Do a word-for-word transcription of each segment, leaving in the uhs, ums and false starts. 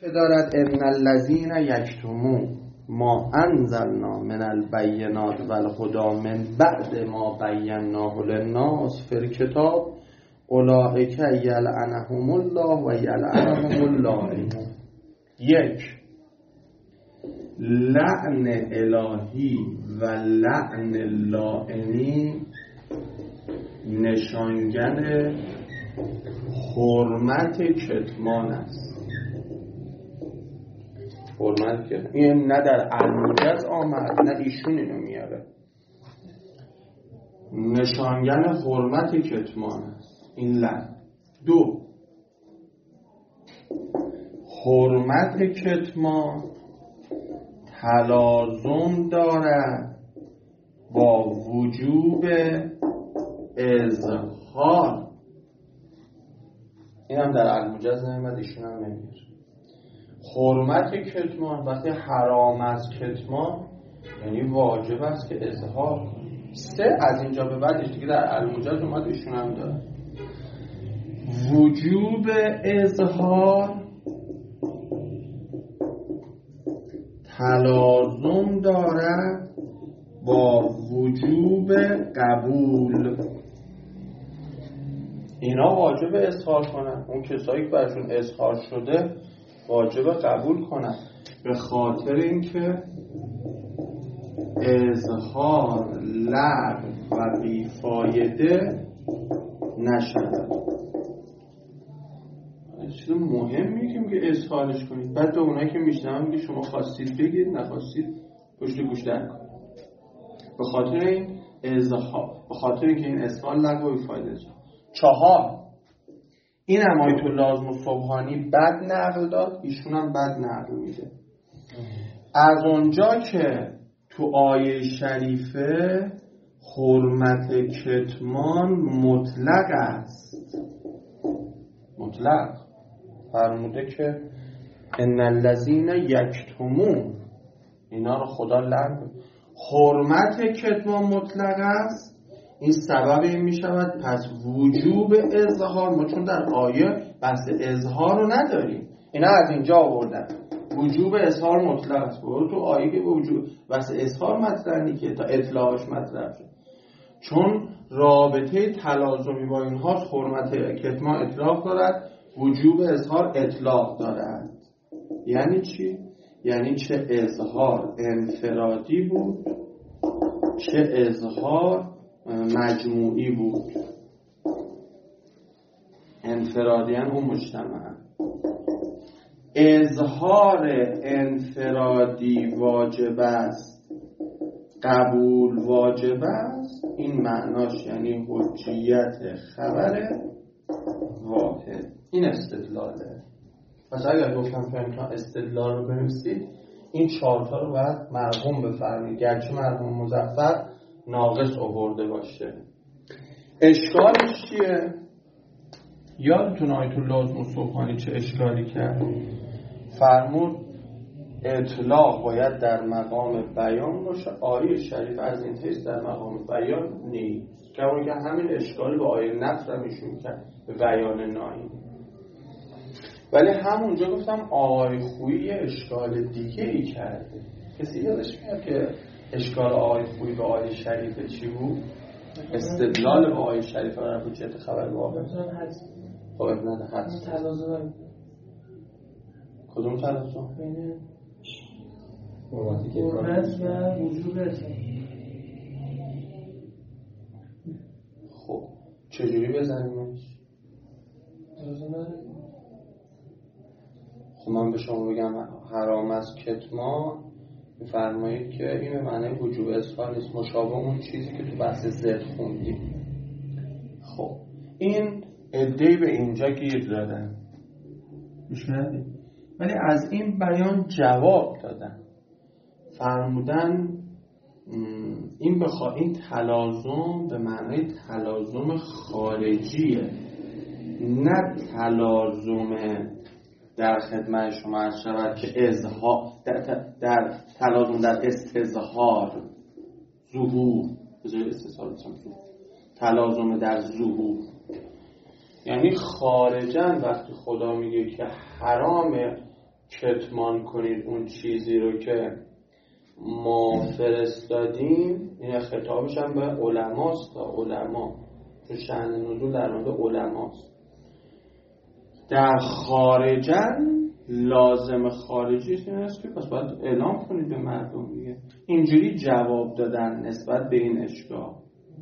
که دارد ان الذین یکتمون ما انزلنا من البینات و الهدی من بعد ما بیناه للناس فی الکتاب اولئک یلعنهم الله و یلعنهم اللاعنون. یک، لعن الهی و لعن اللاعنی نشانگر حرمت کتمان است. حرمت کتمان این نه در الموجز آمد نه ایشون اینو میاره. نشانگر حرمت کتمان است این لعن. دو، حرمت کتمان تلازم دارد با وجوب اظهار. این هم در الموجز نمیاد، ایشون هم نمیاد. حرمت کتمان وقتی حرام از کتمان یعنی واجب است که اظهار کنی. سه، از اینجا به بعدش دیگه در الموجز اومد، ایشون هم داره. وجوب اظهار تلازم دارد با وجوب قبول. اینا واجب اظهار کنن، اون کسایی که برشون اظهار شده واجب قبول کنن، به خاطر اینکه اظهار لغو و بیفایده نشد. چیز مهمی که میگه اظهارش کنید، بعد به اونایی که میشنون میگه شما خواستید بگید نخواستید پشت گوش در کنید. به خاطر این اظهار، به خاطر اینکه این اظهار لغو و بیفایده است. چهار، این هم آیت الله الصبحانی بد نقل داد، ایشون هم بد نقل میده. از اونجا که تو آیه شریفه حرمت کتمان مطلق است، مطلق فرموده که ان الذین یکتمون، اینا رو خدا لعن. حرمت کتمان مطلق است، این سبب این می شود پس وجوب اظهار، ما چون در آیه بحث اظهار رو نداریم، اینا از اینجا آوردن وجوب اظهار مطلق است. برو تو آیه که وجوب بحث اظهار مطلق نی که تا اطلاقش مطلق شد، چون رابطه تلازمی با اینها حرمت کتمان اطلاق دارد، وجوب اظهار اطلاق دارد. یعنی چی؟ یعنی چه اظهار انفرادی بود چه اظهار مجموعی بود. انفرادیان اون مجتمع، اظهار انفرادی واجب است، قبول واجب است، این معناش یعنی حجیت خبر واحد. این استدلاله. پس اگر گفتم که امتحان استدلال رو بنویسید این چهارتا رو باید مرقوم بفرمید، گرچه مرقوم مظفر ناقص آورده باشه. اشکالش چیه؟ یادتون آیت الله الصبحانی چه اشکالی کرد؟ فرمود اطلاق باید در مقام بیان باشه، آیه شریف از این حیث در مقام بیان نیست. که اون که همین اشکال به آیه نفس هم ایشون کرد به بیان نایی. ولی همونجا گفتم آقای خویی یه اشکال دیگه ای کرده. کسی یادش میاد که اشکال آقای خویی به آیه شریف چی بود؟ استدلال به آیه شریف را حجیت خبر واقع. خب ابن حدس تلازم. کدوم تلازم؟ بین حرمت و وجوب اظهار. خب چجوری بزنیمش؟ خب من به شما بگم حرام از کتمان، می‌فرمایید که این به معنی وجوب اظهار نیست، مشابه اون چیزی که تو بحث زد خوندیم. خب این عده‌ای به اینجا گیر دادن، میشنید؟ ولی از این بیان جواب دادن، فرمودن این بخوا این تلازم به معنی تلازم خارجیه، نه تلازم در خدمت شما عرض شود که اظهار در, در تلازم در استظهار ظهور، بذارید استظهار بسیم تلازم در ظهور، یعنی خارجاً وقتی خدا میگه که حرامه کتمان کنید اون چیزی رو که ما فرستادیم. این خطابش هم به علماست، تا علما، تو شأن نزول در مورد علماست. در خارجن لازم خارجی این است که پس باید اعلام کنید به مردم دیگه. اینجوری جواب دادن نسبت به این اشکال.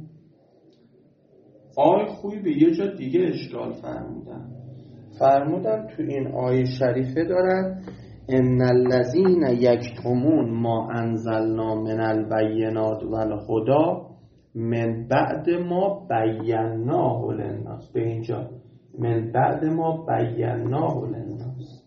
آیه خویی به یه جا دیگه اشکال فرمودن فرمودن تو این آیه شریفه دارن ان الذین یکتمون ما انزلنا من البینات والهدی من بعد ما بیناه للناس. به اینجا من بعد ما بیناه للناس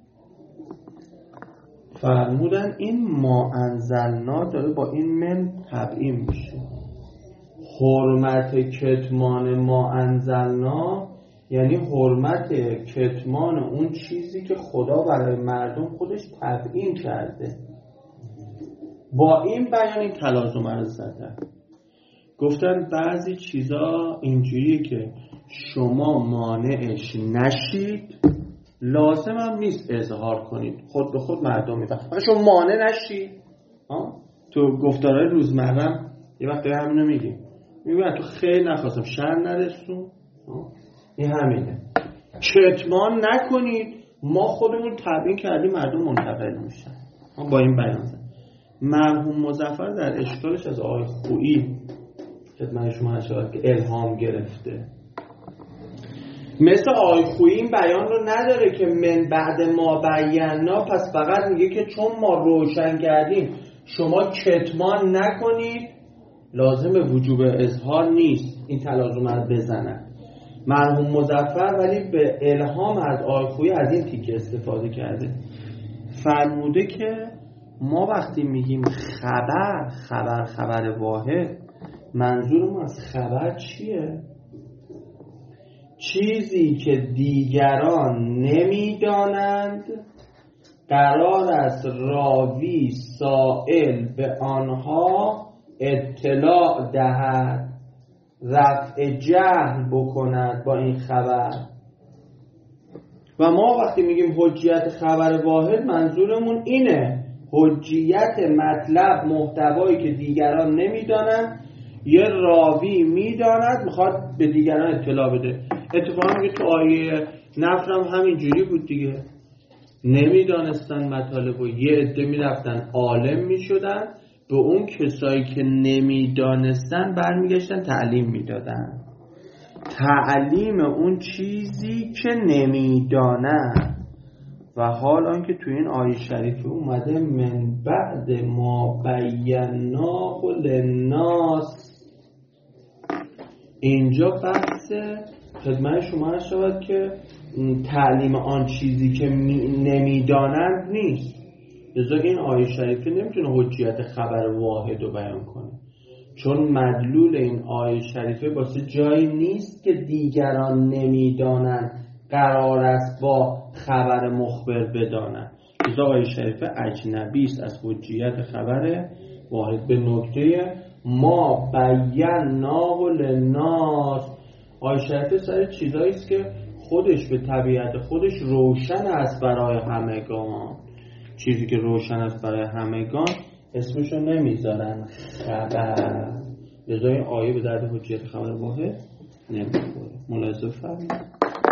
فرمودن این ما انزلنا داره با این من تبیین میشه. حرمت کتمان ما انزلنا یعنی حرمت کتمان اون چیزی که خدا برای مردم خودش تبیین کرده. با این بیان این تلازم رو زدن. گفتن بعضی چیزا اینجوریه که شما مانعش نشید، لازم هم نیست اظهار کنید، خود به خود مردم میفهمن. شما مانع نشید. تو گفتارهای روزمره یه وقتی همینو میگیم، میگم تو خیلی نخواستم شر نرسون، این همینه. کتمان نکنید، ما خودمون تبیین کردیم مردم منتقل میشن. با این بیان زد. مرحوم مظفر در اشکالش از آقای خویی خدمت شما اشاره که الهام گرفته. مثل آقای خویی این بیان رو نداره که من بعد ما بینا، پس فقط میگه که چون ما روشن کردیم شما کتمان نکنید، لازم به وجوب اظهار نیست. این تلازم رو بزنن. مرحوم مظفر ولی به الهام از آقای خویی از این تیکه استفاده کرده. فرموده که ما وقتی میگیم خبر خبر خبر واحد، منظورمون از خبر چیه؟ چیزی که دیگران نمیدانند قرار است راوی سائل به آنها اطلاع دهد، رفع جهل بکند با این خبر. و ما وقتی میگیم حجیت خبر واحد منظورمون اینه، حجیت مطلب محتوایی که دیگران نمیدانند یه راوی میداند میخواد به دیگران اطلاع بده. اتفاقا میگه تو آیه نفرم همین جوری بود دیگه، نمیدانستن مطالب و یه عده میرفتن عالم میشدن، به اون کسایی که نمیدانستن برمیگشتن تعلیم میدادن. تعلیم اون چیزی که نمیدانن. و حال آنکه تو این آیه شریفه اومده من بعد ما بیناه للناس، اینجا بحث خدمت شما هست شود که تعلیم آن چیزی که نمیدانند نیست. لذا این آیه شریفه نمیتونه حجیت خبر واحد رو بیان کنه، چون مدلول این آیه شریفه واسه جایی نیست که دیگران نمیدانند قرار است با خبر مخبر بدانند. لذا آیه شریفه اجنبی است از حجیت خبر واحد. به نکته ما بیناه للناس، آیه شریفه سر چیزایی است که خودش به طبیعت خودش روشن است برای همگان. چیزی که روشن است برای همگان اسمشو نمیذارن خبر. لذا این آیه به درد حجیت خبر واحد نمیخوره. ملاحظه فرمایید.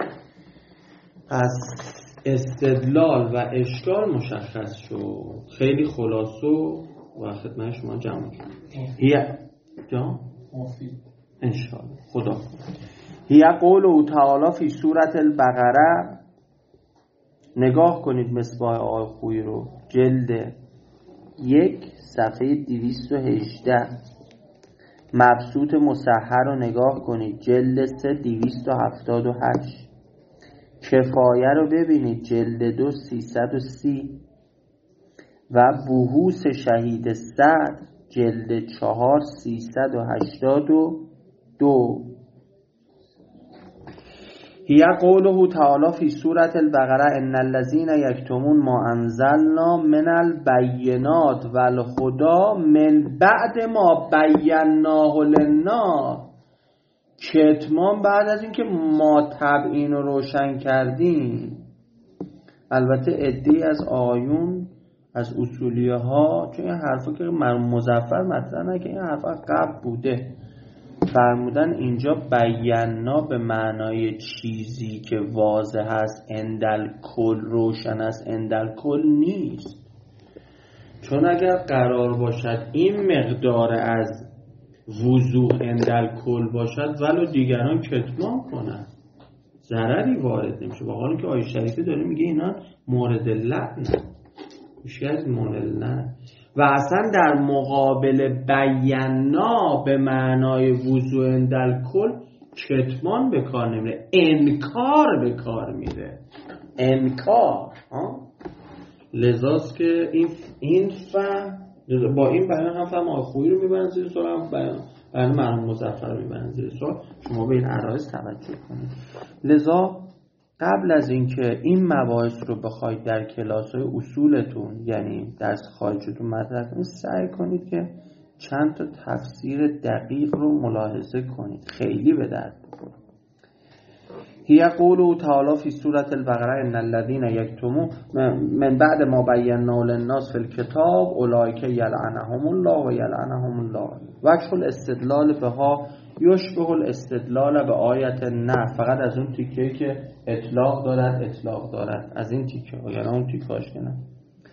پس استدلال و اشکال مشخص شد. خیلی خلاصه و خدمت شما جمع شد. هی جا مفید انشاءالله. خدا هی قول تعالی فی سورة البقره. نگاه کنید مصباح آقای خویی رو، جلد یک صفحه دویست و هجده. مبسوط مصحح رو نگاه کنید، جلد سه دویست و هفتاد و هشت. کفایه رو ببینید، جلد دو سیصد و سی. و بحوث شهید صدر جلد چهار سیصد و هشتاد و دو. هی قوله تعالی فی سورة البقره ان الذین یکتمون ما انزلنا من البینات والهدی من بعد ما بیناه للناس. کتمان بعد از اینکه ما تبیین رو روشن کردیم. البته عده‌ای از آیون از اصولیه ها چون این حرفا که مرحوم مظفر مطرح نکردن، این حرفا قبل بوده، فرمودن اینجا بینا به معنای چیزی که واضح است اندل کل، روشن است اندل کل نیست. چون اگر قرار باشد این مقدار از وضوح اندل کل باشد ولو دیگران کتمان کنند ضرری وارد نمیشه، با حالی که آیه شریفه داره میگه اینا مورد لعنه، میشه از مورد لعنه. و اصلا در مقابل بینا به معنای وضوح اندل کل کتمان به کار نمیره، انکار به کار میره، انکار. لذاست که این این فهم با این بیان هم فهم آخویی رو میبرن زیر سوال، هم بیان بیان مرحوم مظفر رو میبرن زیر سوال. شما به این عرایض توجه کنید. لذا قبل از اینکه این مباحث رو بخواید در کلاس‌های اصولتون یعنی درس خارجتون مطرح کنید، سعی کنید که چند تا تفسیر دقیق رو ملاحظه کنید، خیلی به درد بخوره. هی قوله تعالی فی سوره البقره ان الذين یکتمون من بعد ما بینا للناس فی الکتاب اولئک یلعنهم الله و یلعنهم الله. وجه الاستدلال بها یشبه الاستدلال به آیت نه، فقط از اون تیکه‌ای که اطلاق دارد اطلاق دارد، از این تیکه ها، یعنی اون تیکه‌اش که نه.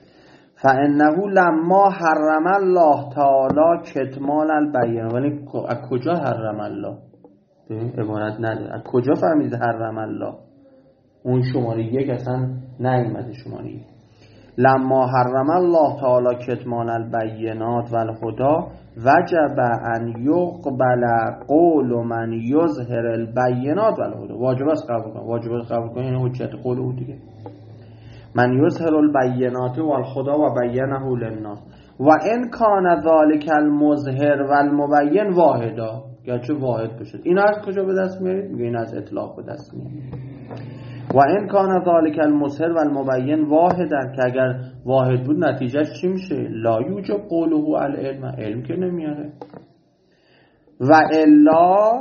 فانه لما حرم الله تعالی کتمان البین، ولی از کجا حرم الله؟ عبارت نداره، از کجا فهمید حرم الله؟ اون شماره یک اصلا نیامده شماره یک. لما حرم الله تعالی کتمان البینات و الهدا وجب ان یقبل قول من یظهر البینات و الهدا. واجب است قبول کن، واجب است قبول کن، یعنی حجت قول او دیگه. من یظهر البینات و الهدا و بینه للناس و ان کان ذلک المظهر و المبین واحدا، گرچه واحد باشد. این از کجا به دست میاد؟ میگه این از اطلاق به دست میاد. و ان کان ذلک المظهر و المبین واحدا، که اگر واحد بود نتیجهش چی میشه؟ لا یوجب قوله العلم، علم که نمیاره. و الا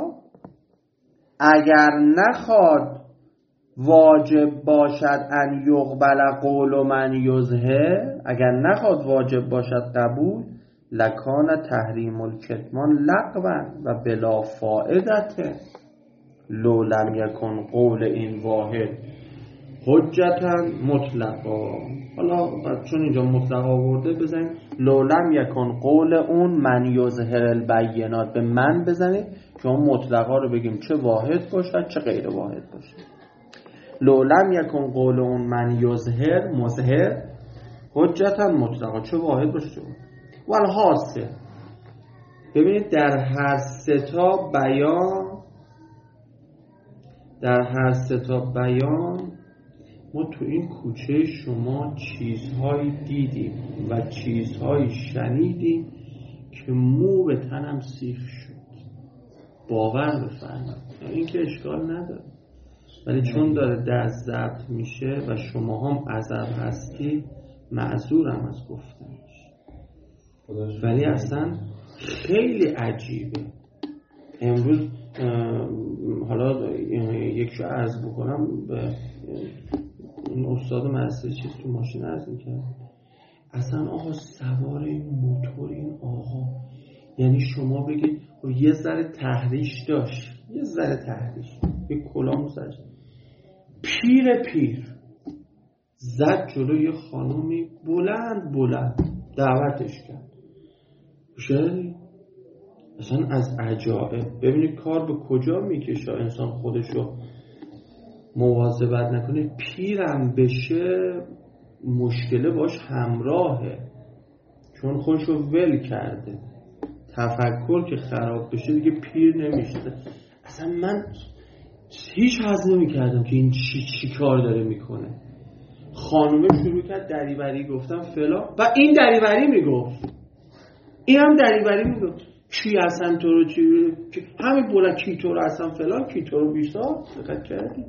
اگر نخواد واجب باشد ان یقبل قول من یظهر، اگر نخواد واجب باشد قبول، لکان تحریم الکتمان لغوا و بلا فائدته لو لم یکن قول این واحد حجتا مطلقا. حالا چون اینجا مطلق آورده بزنید لو لم یکن قول اون من یظهر البینات، به من بزنید که اون مطلقا رو بگیم چه واحد باشد چه غیر واحد باشد. لو لم یکن قول اون من یظهر مظهر حجتا مطلقا، چه واحد باشه. والحاصل ببینید در هر سه تا بیان در هر سه تا بیان ما تو این کوچه شما چیزهایی دیدیم و چیزهایی شنیدیم که مو به تنم سیخ شد. باور بفرمایید، این که اشکال نداره، ولی چون داره درس ضبط میشه و شما هم عذر هستی معذورم از گفتنش، ولی اصلا خیلی عجیبه. امروز حالا یکشو عرض بکنم به این استاد مدرسه چیز تو ماشین عرض میکنم، اصلا آقا سوار این موتور این آقا، یعنی شما بگید یه ذره تحریش داشت، یه ذره تحریش، یه کلام سرش، پیر پیر زد جلو یه خانومی بلند بلند دعوتش کرد. شاید اصلا از عجائب. ببینید کار به کجا میکشه، انسان خودشو مواظبت نکنه پیرم بشه مشکله باش همراهه، چون خودشو ول کرده، تفکر که خراب بشه دیگه پیر نمیشه. اصلا من هیچ حظ نمی کردم که این چی, چی کار داره میکنه. خانومه شروع کرد دریوری گفتم فلان و این دریوری میگفت، این هم دریوری میگفت کی اصلا تو رو چی همین بولا کی تو رو اصلا فلان کی تو رو بیشتر دقت کردی.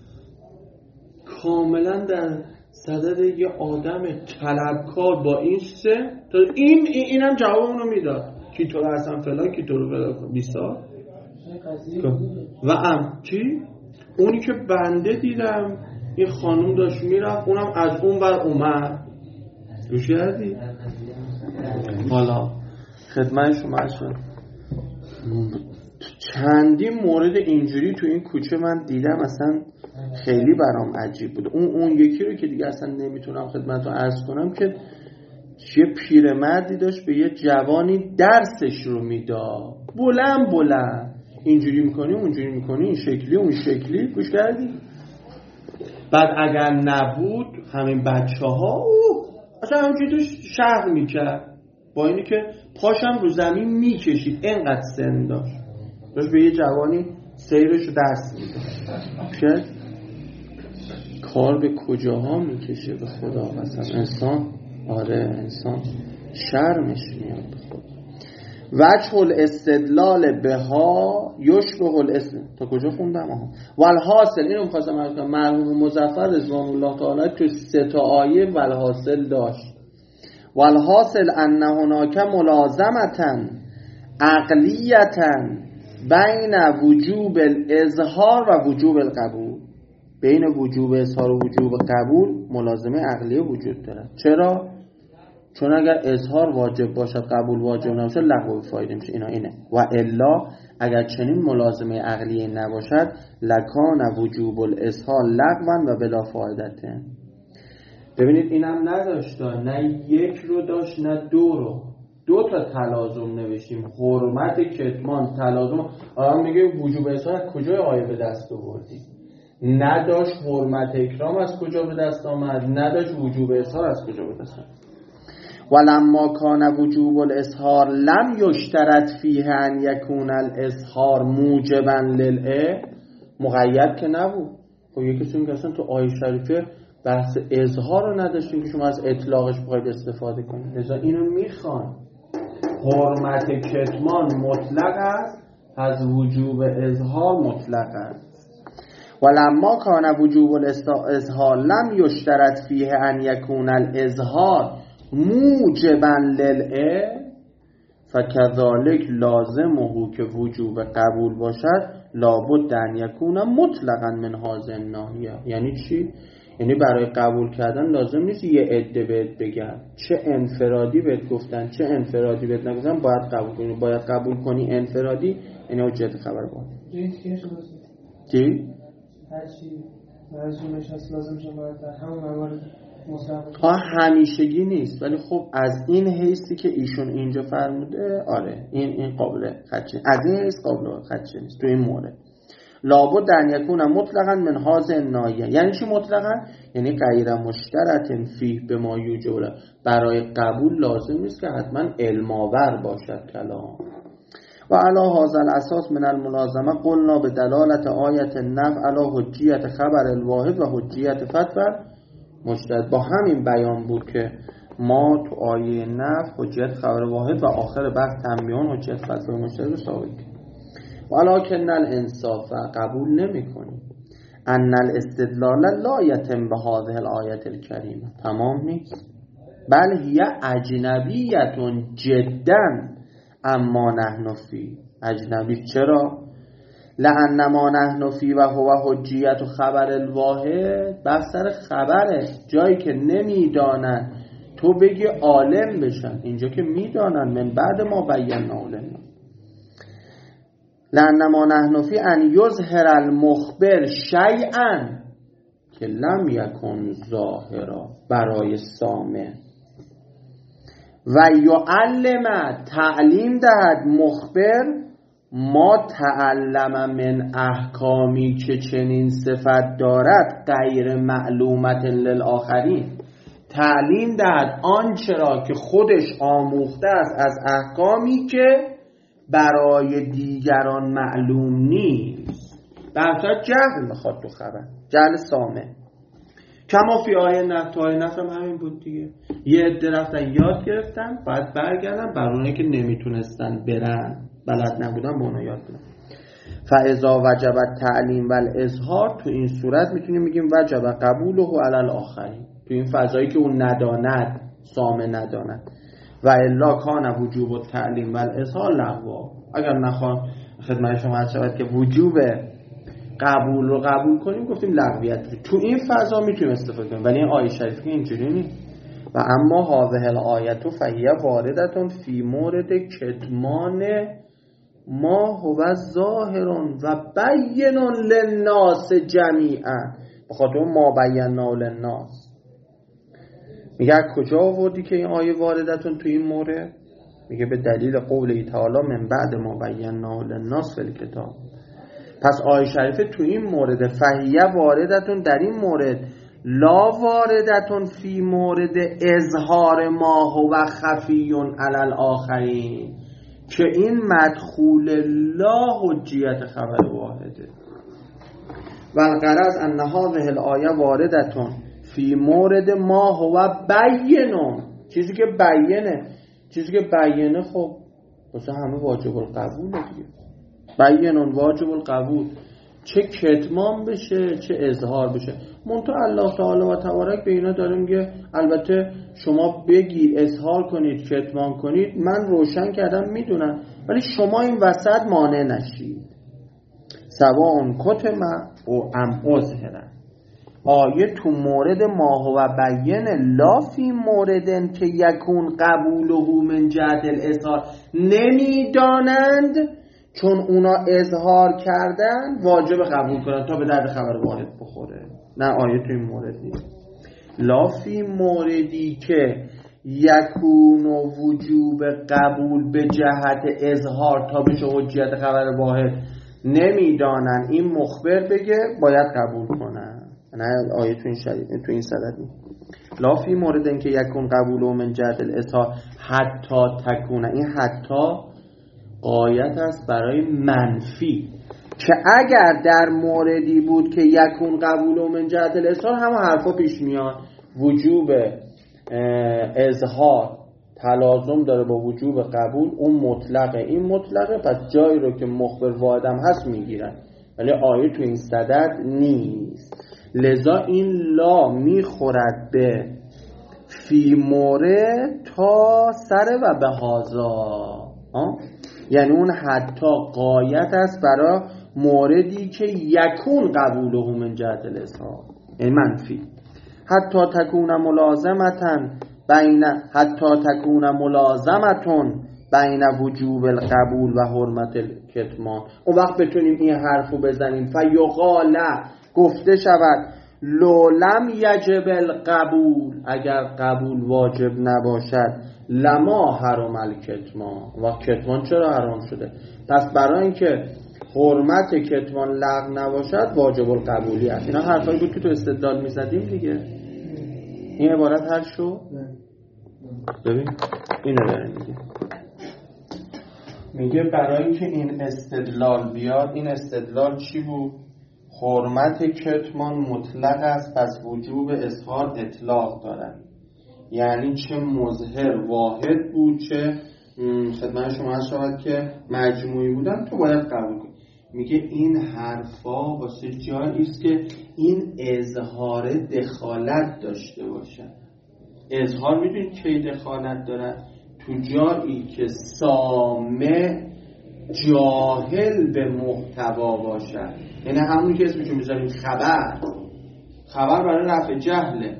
کاملا در صدد یه آدم طلبکار با این سه تا این اینم جواب اونو میداد کی تو رو اصلا فلان کی تو رو فلان بیستا و ام چی اونی که بنده دیدم این خانوم داشت میرفت، اونم از اون بر اومد. گوش کردی؟ حالا خدمت شما شد چندی مورد اینجوری تو این کوچه من دیدم، اصلا خیلی برام عجیب بود. اون اون یکی رو که دیگه اصلا نمیتونم خدمتتون عرض کنم که یه پیرمردی داشت به یه جوانی درسش رو میداد، بلند بلند اینجوری میکنی اونجوری میکنی این شکلی اون شکلی. گوش کردی؟ بعد اگر نبود همین بچه ها اصلا همونجوری داشت شهر میکرد، با اینی که پاشم رو زمین میکشید، اینقدر سن داشت داشت به یه جوانی سیرش رو درس میداد. کار به کجاها میکشه به خدا قسم. انسان آره انسان شرمش میاد به خدا. وجه الاستدلال بها یشبه الاستدلال. تا کجا خوندم؟ آها والحاصل اینو می‌خواستم عرض کنم، مرحوم مظفر رضوان الله تعالی تو سه تا آیه والحاصل داشت. والحاصل ان هناک ملازمتا عقلیتا بین وجوب الاظهار و وجوب القبول. بین وجوب اظهار و وجوب قبول ملازمه عقلیه وجود داره. چرا؟ چون اگر اظهار واجب باشد قبول واجب نباشه لغو فایده میشه. اینا اینه. و الا اگر چنین ملازمه عقلیه نباشد لکان وجوب الاظهار لغوا و بلا فایدته. ببینید اینم نداشت، نه یک رو داشت نه دو رو. دو تا تلازم نوشتیم، حرمت کتمان تلازم. آرام میگه وجوب اظهار از کجای آیه به دست آوردی؟ نداشت حرمت اکرام از کجا به دست آمد، نداشت وجوب اظهار از کجا به دست آمد. ولما کان وجوب الاظهار لم یشترط فیه ان یکون الاظهار موجبا للع، مقید که نبود. خب یکی میگه اصلا تو آیه شریفه بحث اظهار رو نداشتیم که شما از اطلاقش بخواید استفاده کنید، لذا اینو میخوان. حرمت کتمان مطلق است، از وجوب اظهار مطلق است. ولما کان وجوب الاظهار لم یشترط فیه ان یکون الاظهار موجبا للع فکذالک لازمه که وجوب قبول باشد لابد ان یکون مطلقا من هذه الناحیه. یعنی چی؟ یعنی برای قبول کردن لازم نیست یه عده بهت بگن، چه انفرادی بهت گفتن چه انفرادی بهت نگفتن باید قبول کنی. باید قبول کنی انفرادی، یعنی حجت خبر بود. چی؟ هر چی لازمش هست لازم شه باید در همون موارد مطلق. ها همیشگی نیست، ولی خب از این حیثی که ایشون اینجا فرموده آره این این قابل خدشه، از این حیث قابل خدشه نیست تو این مورد. لابد ان یکون مطلقا من هذه الناحیه. یعنی چی مطلقا؟ یعنی غیر مشترط فیه به ما یوجب. برای قبول لازم نیست که حتما علم آور باشد کلام. و علی هذا الاساس من الملازمه قلنا به دلالت آیت النفع علی حجیت خبر الواحد و حجیت فتوى مشترک. با همین بیان بود که ما تو آیه نفع حجیت خبر واحد و آخر بحث تنبیهان حجیت فتوى مشترک رو ثابت کردیم. ولکن الانصاف قبول نمی کنیم ان الاستدلال لا یتم به هذه الآیه الکریمه. تمام نیست، بل هی اجنبیت جدا اما نحن فی. اجنبی چرا؟ لأن ما نحن فی و هو حجیت و خبر الواحد. بسر خبره، جایی که نمیدانن تو بگی عالم بشن، اینجا که میدانن. من بعد ما بیان عالم. لأن ما نحن فی ان یظهر المخبر شیئا که لم یکن ظاهرا برای سامع و یعلم تعلیم دهد مخبر ما تعلم من احکامی که چنین صفت دارد غیر معلومت للآخرین. تعلیم دهد آنچه را که خودش آموخته است از احکامی که برای دیگران معلوم نیست. بحثا جهل میخواد تو خبر، جهل سامع. کما فی آیه نفت، آیه نفت هم همین بود دیگه. یه عده رفتن یاد گرفتن بعد برگردن، بر اونایی که نمیتونستن برن بلد نبودن به اونا یاد بدن. فاذا وجب التعلیم والاظهار، تو این صورت میتونیم بگیم وجب قبوله علی الاخرین. تو این فضایی که اون نداند، سامع نداند. و الا کان وجوب التعلیم والاظهار لغوا. اگر نخوان خدمت شما عرض شود که وجوب قبول رو قبول کنیم گفتیم لغویت. تو این فضا میتونیم استفاده کنیم، ولی این آیه شریفه اینجوری نیست. و اما هذه الآیه فهی واردة فی مورد کتمان ما هو ظاهر و بین للناس جمیعا، بخاطر ما بینا للناس. میگه کجا آوردی که این آیه واردتون تو این مورد؟ میگه به دلیل قول تعالی من بعد ما بینا للناس فی الکتاب. پس آیه شریفه تو این مورد فهیه واردتون در این مورد، لا واردتون فی مورد اظهار ما هو خفی علی الاخرین، که این مدخول لا حجیت خبر واحده. و الغرض ان هذه الآیه واردتون فی مورد ما هو بینون، چیزی که بیانه، چیزی که بیانه خب واسه همه واجب القبول دیگه. بیانون واجب القبول، چه کتمان بشه چه اظهار بشه. منتها الله تعالی و تبارک به اینا داره میگه البته شما بگی اظهار کنید کتمان کنید، من روشن کردم میدونم، ولی شما این وسط مانع نشید. سواء کتم و ام اظهر. آیه تو مورد ما هو بین لا فی موردن که یکون قبوله من جهت الاظهار، نمیدانند چون اونا اظهار کردن واجب قبول کنن تا به درد خبر واحد بخوره. نه آیه تو این مورد نیست. لا فی موردی که یکون وجوب قبول به جهت اظهار تا بشه حجیت خبر واحد نمیدانن، این مخبر بگه باید قبول کنن. نه آیه تو این شریف تو این صدد نیست. لا فی موردی که یکون قبول من جهت الاظهار حتی تکونه، این حتی قایت است برای منفی، که اگر در موردی بود که یکون قبول من جهت الاظهار، همه حرفا پیش میاد. وجوب اظهار تلازم داره با وجوب قبول، اون مطلقه این مطلقه، پس جایی رو که مخبر واحدم هست میگیرن، ولی آیه تو این صدد نیست. لذا این لا میخورد به فی مورد تا سر و به هازا، یعنی اون حتی قایت است برای موردی که یکون قبوله من جهت الاظهار، یعنی منفی. حتی تکون ملازمتن بین حتی تکون ملازمتون بین وجوب القبول و حرمت الکتمان. اون وقت بتونیم این حرفو بزنیم فیقال، گفته شود لولم یجب القبول، اگر قبول واجب نباشد لما حرم الکتمان، و کتمان چرا حرام شده؟ پس برای اینکه حرمت کتمان لغو نباشد واجب القبولی است. اینا حرفایی بود که تو استدلال میزدیم دیگه. این عبارت حل شد؟ ببین اینو داره میگه، میگه برای اینکه این استدلال بیاد، این استدلال چی بود؟ حرمت کتمان مطلق است، پس وجوب اظهار اطلاق دارد. یعنی چه مظهر واحد بود چه خدمت شما هست شود که مجموعی بودن، تو باید قبول کنی. میگه این حرفا واسه جایی است که این اظهار دخالت داشته باشه. اظهار میدونید کی دخالت دارد؟ تو جایی که سامع جاهل به محتوا باشد، یعنی همون که اسمشو میذاریم خبر، خبر برای رفع جهله،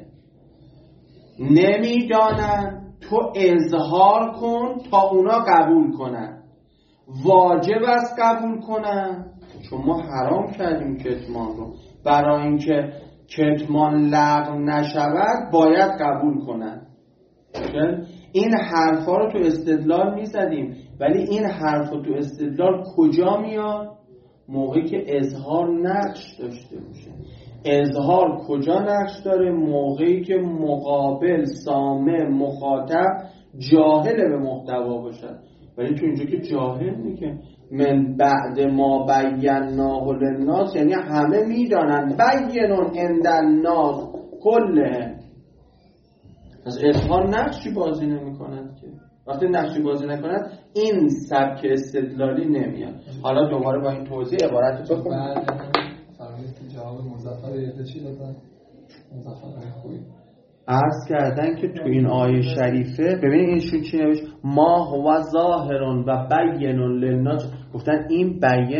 نمیدانن، تو اظهار کن تا اونا قبول کنن. واجب است قبول کنن، چون ما حرام کردیم کتمان رو. برای اینکه کتمان لغو نشود باید قبول کنن. این حرفا رو تو استدلال میزدیم، ولی این حرفا تو استدلال کجا میاد؟ موقعی که اظهار نقش داشته باشه. اظهار کجا نقش داره؟ موقعی که مقابل سامع مخاطب جاهل به محتوا باشد. ولی تو اینجا که جاهل میگه من بعد ما بیناه للناس، یعنی همه میدانن بینون عند الناس کله. پس اظهار نقشی بازی نمی‌کند که. وقتی نقشی بازی نکند این سبک استدلالی نمیاد. حالا دوباره با این توضیح عبارت رو بخون. فرمودید که جواب مظفر ایده چی دادن؟ مظفر خوبی عرض کردن که تو این آیه شریفه ببینید اینشون چی نوشت؟ ما هو ظاهر و بین للناس. گفتن این بیان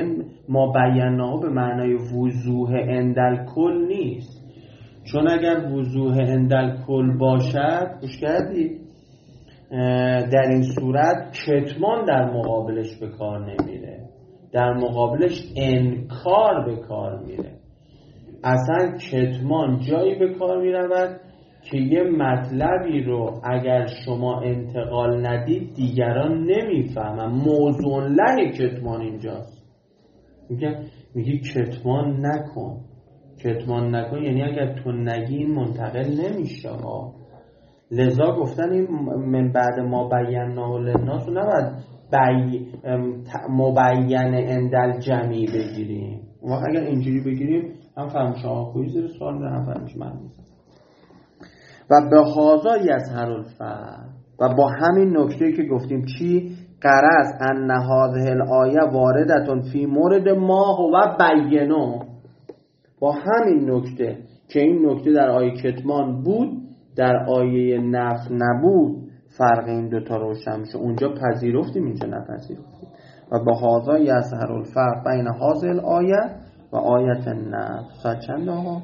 ما بیناه به معنای وضوح اندل کل نیست، چون اگر وضوح اندل کل باشد گوش کردی در این صورت کتمان در مقابلش به کار نمیره، در مقابلش انکار به کار میره. اصلا کتمان جایی به کار میرود که یه مطلبی رو اگر شما انتقال ندید دیگران نمیفهمن. موضوع له کتمان اینجاست. میگه میگه کتمان نکن، کتمان نکن یعنی اگر تو نگی این منتقل نمیشه ها. لذا گفتن این من بعد ما بینا للناس رو نباید بی مبین اندل جمعی بگیریم. اون وقت اگر اینجوری بگیریم هم فرمش آخوی زیر سوال میره، هم فرمش من میزن. و به هازا یظهر الفرق، و با همین نکته که گفتیم چی؟ غرض ان هذه الآیه واردتون فی مورد ما و بینو، با همین نکته که این نکته در آیه کتمان بود در آیه نفی نبود، فرق این دوتا روشن میشه. اونجا پذیرفتیم اینجا نپذیرفتیم. و با هذا یظهر الفرق بین هذه الآیه و آیت نفی. ساعت چند ها؟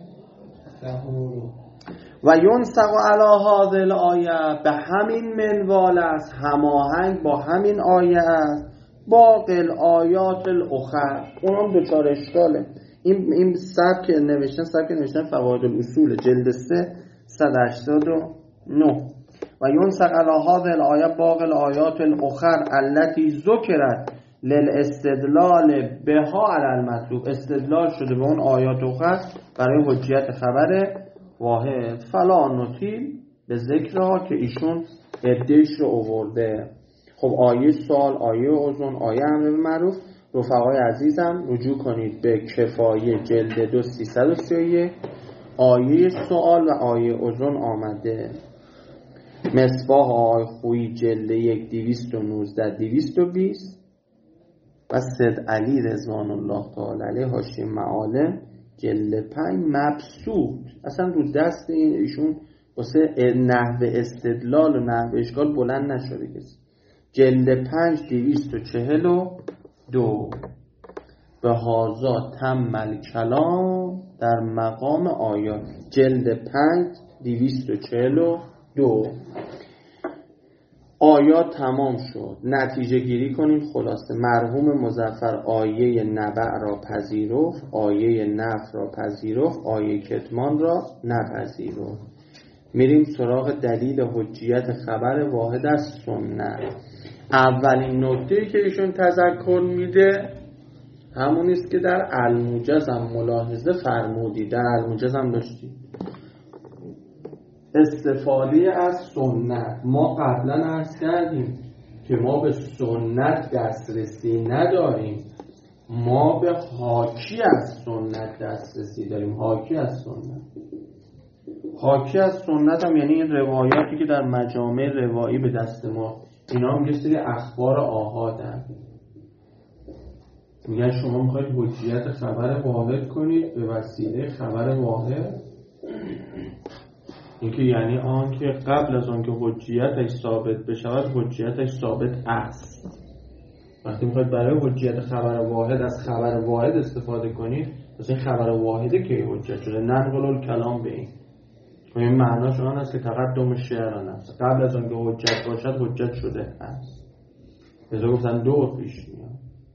و ینسق علی هذه الآیه، به همین منوال است، هماهنگ با همین آیه است، باقی الآیات الاخر. اونم دوچار اشکاله. این این سبک نوشتن سبک نوشتن فواید الاصول جلد سه صد و هشتاد و نه. و ینسق علی هذه الآیه باقی الآیات الاخر التي ذکرت للاستدلال بها علی المطلوب، استدلال شده به اون آیات اخر برای حجیت خبر واحد. فلا نطیل به ذکرها که ایشون ادهش رو آورده. خب آیه سوال، آیه اذن، آیه امر به معروف. رفقای عزیزم رجوع کنید به کفایه جلد دو سیصد و سی و یک. آیه سوال و آیه اذن آمده. مصباح آقای خویی جلد یک دویست و نوزده دویست و بیست و سید علی رضوان الله تعالی علیه حاشیه معالم جلد پنج مبسوط. اصلا رو دست این ایشون واسه نحو استدلال و نحو اشکال بلند نشده کسی. جلد پنج دویست و چهل و دو. به هازا تم کلام در مقام آیات. جلد پنج دویست و چهل و دو. آیات تمام شد. نتیجه گیری کنید. خلاصه مرحوم مظفر آیه نبع را پذیرفت، آیه نفی را پذیرفت، آیه کتمان را نپذیرفت. میریم سراغ دلیل حجیت خبر واحد از سنت. اولین نکته‌ای که ایشون تذکر میده همون است که در الموجز هم ملاحظه فرمودی، در الموجز هم داشتی استفاده از سنت. ما قبلا عرض کردیم که ما به سنت دسترسی نداریم، ما به حاکی از سنت دسترسی داریم. حاکی از سنت، حاکی از سنت هم یعنی این روایاتی که در مجامع روایی به دست ما، اینا هم یه سری اخبار آحادن. میگن شما میخواید حجیت خبر واحد کنید به وسیله خبر واحد. این که یعنی آن که قبل از آن که حجیتش ثابت بشود حجیتش ثابت است. وقتی میخواید برای حجیت خبر واحد از خبر واحد استفاده کنید، پس این خبر واحده که حجت شده. ننقل الکلام به این و این معناش آن است که تقدم شعر نفس، قبل از آن که حجت باشد حجت شده است. ازا گفتن دور پیش میاد.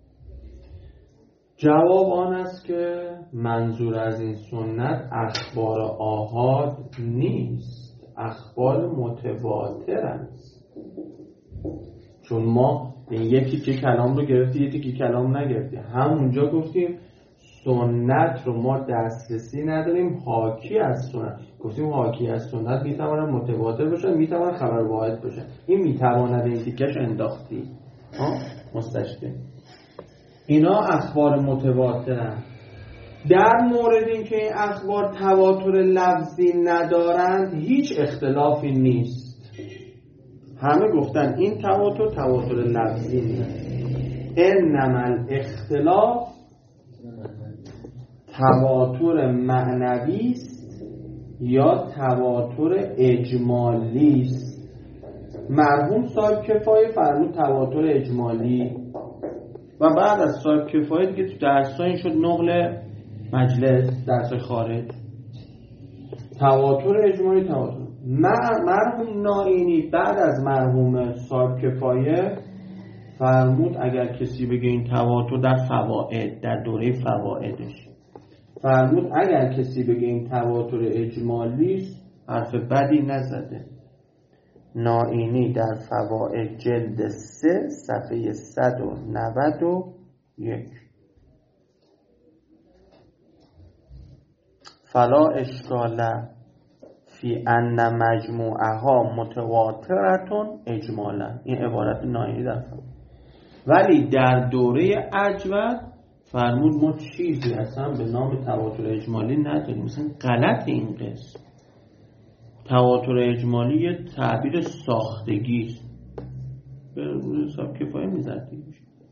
جواب آن است که منظور از این سنت اخبار آحاد نیست، اخبار متواتر است. چون ما یکی که کلام رو گرفتی یکی که کلام نگرفتی. همونجا گفتیم سنت رو ما دسترسی نداریم، حاکی از سنت. گفتیم حاکی از سنت میتواند متواتر باشه، میتواند خبر واحد باشه. این میتواند این تیکش انداختی ها مستشکل. اینا اخبار متواترن. در مورد این که این اخبار تواتر لفظی ندارند هیچ اختلافی نیست. همه گفتن این تواتر تواتر لفظی نیست. انما الاختلاف تواتر معنوی است یا تواتر اجمالی است. مرحوم صاحب کفایه فرمود تواتر اجمالی. و بعد از صاحب کفایه دیگه تو درس‌ها این شد نقل مجلس، درس خارج. تواتر اجمالی، تواتر مرحوم نائینی بعد از مرحوم صاحب کفایه فرمود اگر کسی بگه این تواتر در فواید، در دوره فوایدش فرمود اگر کسی بگه این تواتر اجمالی است حرف بدی نزده. نائینی در فواید جلد سه صفحه صد و نود و یک. فلا اشکال فی ان مجموعها متواترتون اجمالا. این عبارت نائینی در فواید. ولی در دوره اجود فرمود ما چیزی اصلا به نام تواتر اجمالی نداریم. مثلا غلط این قسم. تواتر اجمالی یه تعبیر ساختگی است. به حساب کفایه میزدیم.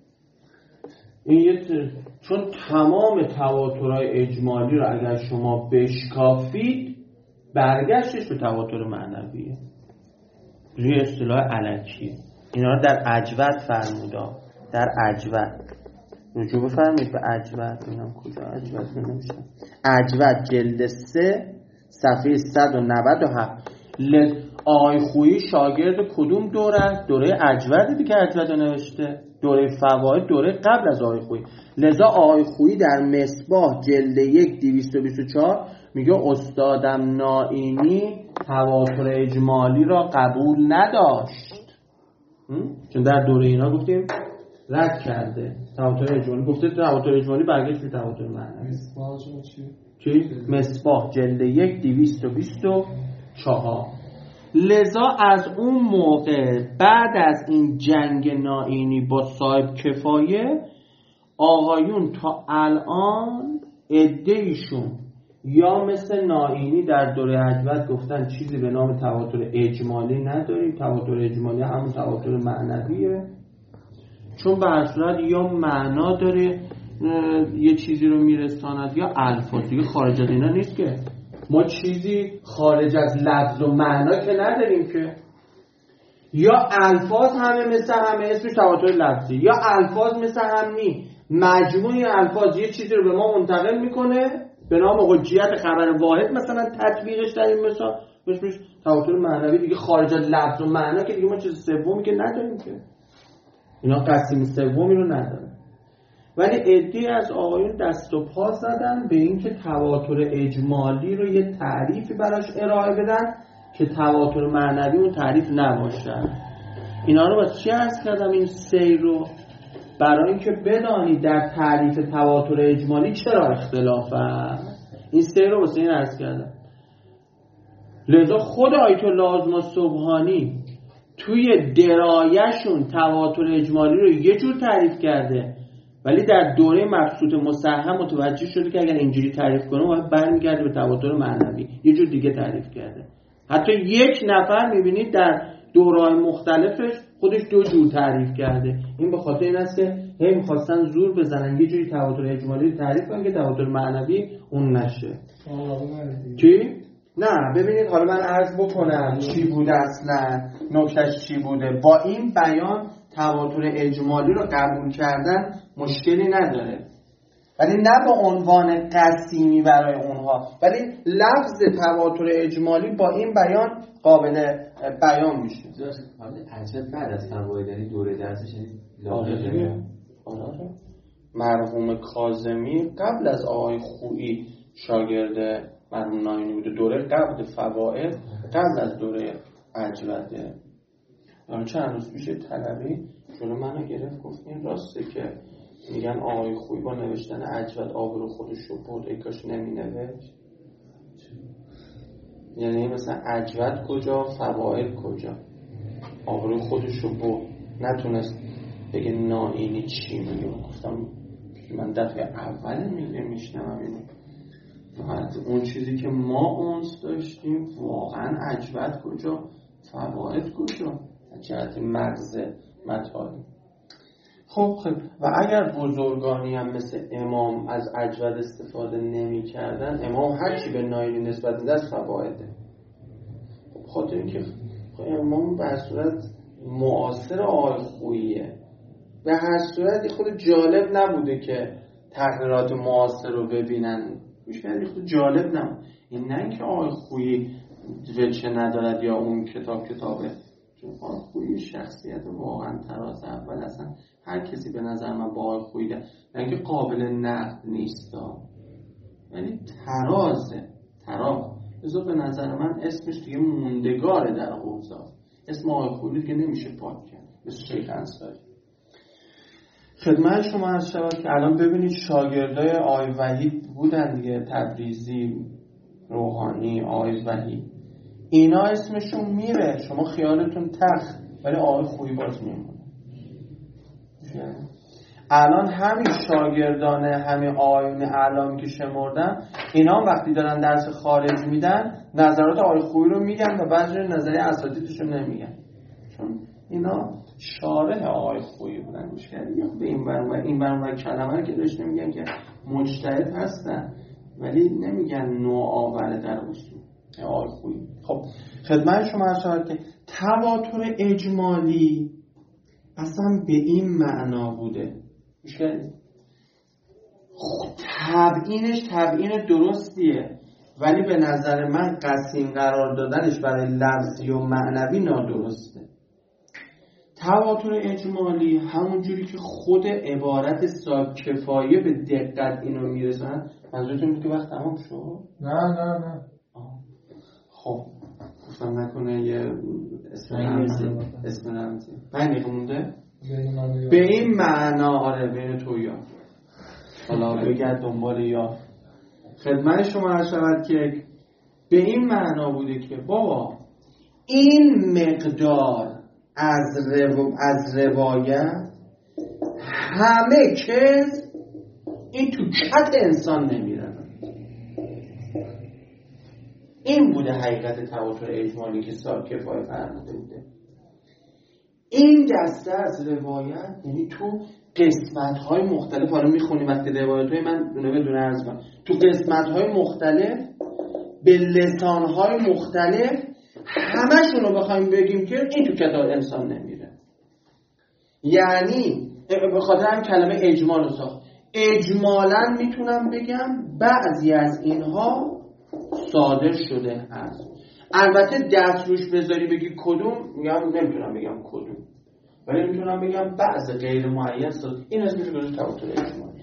این یه ت... چون تمام تواترهای اجمالی رو اگر شما بشکافید برگشتش به تواتر معنویه. روی اصطلاح الکیه. اینا رو در اجود فرمودا. در اجود رجوع بفرمایید به اجود. ببینم کجا اجود بنوشتم. اجود جلد سه صفحه صد و نود و هفت. ل... آقای خویی شاگرد کدوم دوره؟ دوره اجود دیگه اجود نوشته. دوره فواید دوره قبل از آقای خویی. لذا آقای خویی در مصباح جلد یک دویست و بیست و چهار میگه استادم نائینی تواتر اجمالی را قبول نداشت. چون در دوره اینا گفتیم رد کرده تواتر اجمالی. گفته تواتر اجمالی برگشت به تواتر معنوی. مصباح چی؟ چی؟ مصباح جلد یک دویست و بیست و چهار. لذا از اون موقع بعد از این جنگ نائینی با صاحب کفایه آقایون تا الان عده‌ایشون یا مثل نائینی در دوره اجود گفتن چیزی به نام تواتر اجمالی نداریم. تواتر اجمالی همون تواتر معنویه. چون به هر صورت یا معنا داره یه چیزی رو میرساند یا الفاظ. دیگه خارج از اینا نیست که. ما چیزی خارج از لفظ و معنا که نداریم که. یا الفاظ همه مثل همه اسمش تواتر لفظی، یا الفاظ مثل هم نی. مجموعی الفاظ یه چیزی رو به ما منتقل میکنه به نام حجیت خبر واحد، مثلا تطبیقش در این مثال اسمش تواتر معنوی. دیگه خارج از لفظ و معنا که دیگه ما چیز سومی که نداریم که. اینا قسیم سومی رو نداره. ولی عده‌ای از آقایون دست و پا زدن به این که تواتر اجمالی رو یه تعریفی براش ارائه بدن که تواتر معنوی اون تعریف نباشه. اینا رو باز چی عرض کردم این سیر رو؟ برای اینکه بدانی در تعریف تواتر اجمالی چرا اختلاف هست. این سیر رو واسه این عرض کردم. لذا خود آیت الله آزما سبحانی توی درایشون تواتر اجمالی رو یه جور تعریف کرده، ولی در دوره مبسوط مصحح متوجه شده که اگر اینجوری تعریف کنه باید برمیگرده به تواتر معنوی، یه جور دیگه تعریف کرده. حتی یک نفر میبینید در دوره‌های مختلفش خودش دو جور تعریف کرده. این به خاطر این است که هی می‌خواستن زور بزنن یه جوری تواتر اجمالی تعریف کنن که تواتر معنوی اون نشه. چی؟ نه ببینید حالا من عرض بکنم چی بوده اصلا، نکتهش چی بوده. با این بیان تواتر اجمالی رو قبول کردن مشکلی نداره، ولی نه به عنوان قسیمی برای اونها، ولی لفظ تواتر اجمالی با این بیان قابل بیان میشه. اجل بعد از فوایدنی دوره درسش آره آره مرحوم کاظمی قبل از آقای خویی شاگرد مرحوم نائینی بوده. دوره قبل فواید قبل از دوره اجوده. من چند روز پیش طلبی جلو منو گرفت گفت این راسته که میگن آقای خویی با نوشتن اجود آبرو خودش رو برد، ای کاش نمی نوشت. یعنی مثلا اجود کجا فواید کجا، آبرو خودش رو برد، نتونست بگه نائینی چی میگه. گفتم من دفعه اول میگه میشنم اینو. اون چیزی که ما اونس داشتیم واقعا اجود کجا فواید کجا، جهت مغز مطالب. خب خب و اگر بزرگانی هم مثل امام از اجود استفاده نمی کردن، امام هرچی به نائینی نسبت میده از فوایده. خب خاطر اینکه امام به صورت معاصر آقای خوییه، به هر صورت خود جالب نبوده که تغییرات معاصر رو ببینن، میشه خود جالب نبود. این نه که آقای خویی وجه ندارد یا اون کتاب کتابه، چون آقای خویی شخصیت واقعا تراز اول. اصلا هر کسی به نظر من با آقای خویی نه اینکه قابل نقد نیست، یعنی ترازه تراز. لذا به نظر من اسمش دیگه موندگاره در حوزه. اسم آقای خویی که نمیشه پاک کرد مثل شیخ انصاری. خدمت شما عرض شود که الان ببینید شاگردای آقای وحید بودن دیگه، تبریزی، روحانی، آقای وحید، اینا اسمشون میره، شما خیالتون تخت، ولی آقای خویی باز میمونه. الان همین شاگردان همین آقایون اعلامی که شمردن، اینا وقتی دارن درس خارج میدن نظرات آقای خویی رو میگن و بعضی نظریه اساتیدشون نمیگن، چون اینا شارح آقای خویی بودن. مشکلی یا به این ور و این ور و کلمه رو که داشت نمیگن که مجتهد هستن، ولی نمیگن نوآور در اصول آقای خویی. خب خدمت شما عرض شود که تواتر اجمالی اصلا به این معنا بوده. مشکلی تبیینش تبیین درستیه، ولی به نظر من قسیم قرار دادنش برای لفظی و معنوی نادرسته. تواتر اجمالی همون جوری که خود عبارت صاحب کفایه به دقت اینو میرسن. منظورتون بود که وقت تمام شد؟ نه نه نه آه. خب گفتم نکنه یه اسم رمزی اسم رمزی پنج دقیقه مونده؟ به این معنا. آره بین تو یا حالا بگرد دنبال یا. خدمت شما عرض شود که به این معنا بوده که بابا این مقدار از رو... از روایت همه کس این تو کت انسان نمیره. این بوده حقیقت تواتر اجمالی که صاحب کفایه فرموده بوده. این دسته از روایت یعنی تو قسمت‌های مختلف، حالا میخونیم وقتی روایت‌های من دونه به دونه عرض کنم، تو قسمت‌های مختلف به لسان‌های مختلف همشون رو بخوایم بگیم که این تو کتاب انسان نمیره. یعنی به خاطر هم کلمه اجمال رو ساخت. اجمالاً میتونم بگم بعضی از اینها صادر شده هست. البته دست روش بذاری بگی کدوم، میگم نمیتونم بگم کدوم، ولی میتونم بگم بعض غیر معین صادر. این اسمش گذاشت تواتر اجمالی.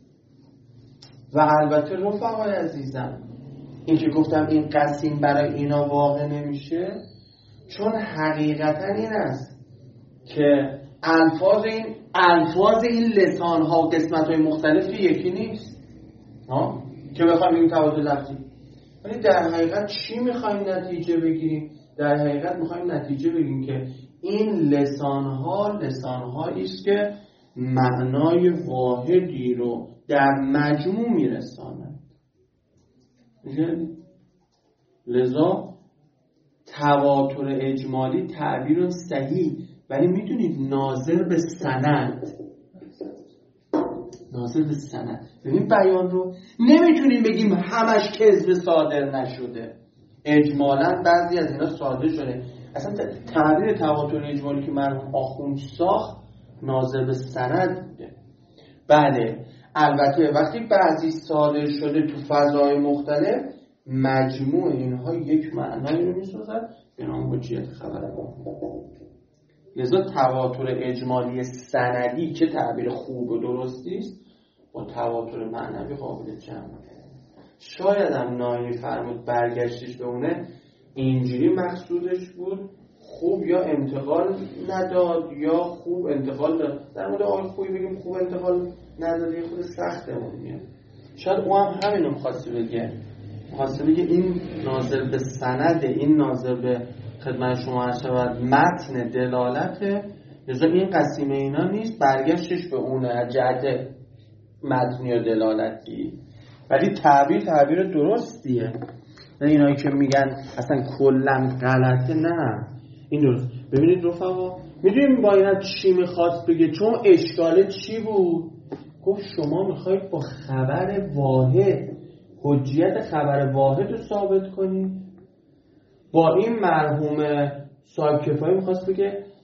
و البته رفقای عزیزم، این که گفتم این قسیم برای اینا واقع نمیشه، چون حقیقتا این است که الفاظ این الفاظ این لسان ها و قسمت های مختلف یکی نیست ها که بخوایم این تواتر لفظی. ولی در حقیقت چی میخوایم نتیجه بگیریم؟ در حقیقت میخوایم نتیجه بگیریم که این لسان ها لسان هایی است که معنای واحدی رو در مجموع میرسانند. لذا تواتر اجمالی تعبیر صحیح، ولی میدونید ناظر به سند، ناظر به سند. ببین بیان رو نمیتونیم بگیم همش کذب صادر نشده، اجمالاً بعضی از اینا صادر شده. اصلا تعبیر تواتر اجمالی که مرحوم آخوند ساخت ناظر به سند بوده. بله البته وقتی بعضی صادر شده تو فضای مختلف، مجموع اینها یک معنایی رو میسازد به نام حجیت خبر واحد. لذا تواتر اجمالی سندی که تعبیر خوب و درستی است، با تواتر معنوی قابل جمع. شاید هم ناینی فرمود برگشتش به اونه اینجوری مقصودش بود خوب یا انتقال نداد یا خوب انتقال داد. در مورد آقای خویی بگیم خوب انتقال نداد یه خود سختمون میاد. شاید او هم همینو می‌خواسته بگه، می‌خواسته بگه این ناظر به سند، این ناظر به خدمت شما عرض شود متن دلالته، لذا این قسیم اینا نیست، برگشتش به اون از جهت متنی و دلالتی. ولی تعبیر تعبیر درستیه، نه اینایی که میگن اصلا کلا غلطه، نه این درست. ببینید رفقا، میدونیم با اینا چی میخواست بگه؟ چون اشکال چی بود؟ گفت شما میخواید با خبر واحد حجیت خبر واحد رو ثابت کنید. با این مرحوم صاحب کفایه میخواست بگه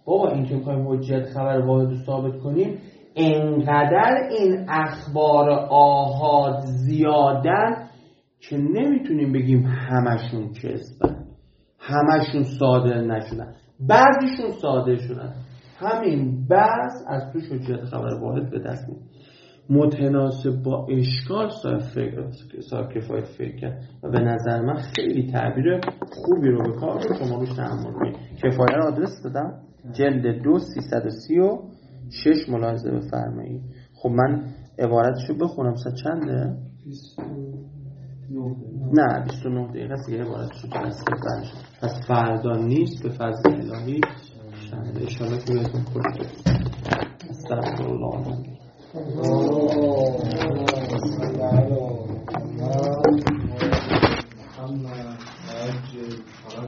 بابا این که میخوایم حجیت خبر واحد رو ثابت کنیم انقدر این اخبار آحاد زیادن که نمیتونیم بگیم همشون کذبن، همشون صادر نشدن، بعضیشون صادر شدن. همین بعض از توش حجیت خبر واحد به دست میاد. متناسب با اشکال صاحب کفایت فکر کرد و به نظر من خیلی تعبیر خوبی رو به کار رو شما روش تحمل کنید. کفایت رو آدرس دادم، جلد دو سیصد و سی و شش ملاحظه بفرمایید. خب من عبارتشو بخونم. سه چنده؟ نه بیست و نه دقیقه است یه عبارتشو که از سفرش پس فردا نیست به فضل الهی شنده. اشاره که بهتون خوش بید. استغفر الله.